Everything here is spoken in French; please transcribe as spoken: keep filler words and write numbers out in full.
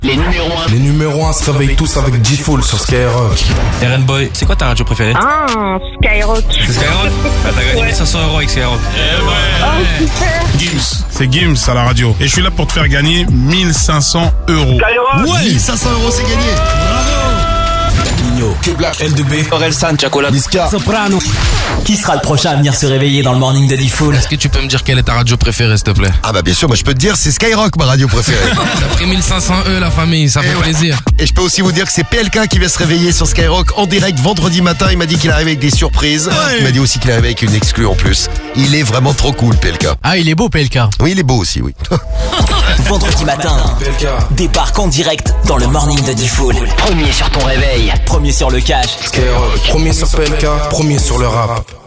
Les numéros un. Les numéros un se réveillent tous avec G-Full sur Skyrock. Eren Boy, c'est quoi ta radio préférée? Ah, Skyrock. C'est Skyrock? Ah, t'as gagné Ouais. mille cinq cents euros avec Skyrock. Eh ouais. Oh, super. Gims, c'est Gims à la radio. Et je suis là pour te faire gagner mille cinq cents euros. Skyrock. mille cinq cents euros, c'est gagné. Nino, K-Black, L deux B, Orelsan, Chacola. Niska. Soprano. Qui sera le prochain à venir se réveiller dans le morning de D-Full? Est-ce que tu peux me dire quelle est ta radio préférée, s'il te plaît? Ah bah bien sûr, moi je peux te dire, c'est Skyrock ma radio préférée. T'as pris mille cinq cents E, la famille, ça fait ouais. plaisir. Et je peux aussi vous dire que c'est P L K qui va se réveiller sur Skyrock en direct vendredi matin. Il m'a dit qu'il arrive avec des surprises. Il m'a dit aussi qu'il arrive avec une exclue en plus. Il est vraiment trop cool, P L K. Ah, il est beau, P L K. Oui, il est beau aussi, oui. Vendredi matin, P L K. débarque en direct dans le morning de D-Full. Premier sur ton réveil. Premier sur le cash. Skyrock. Premier sur P L K, premier sur le rap.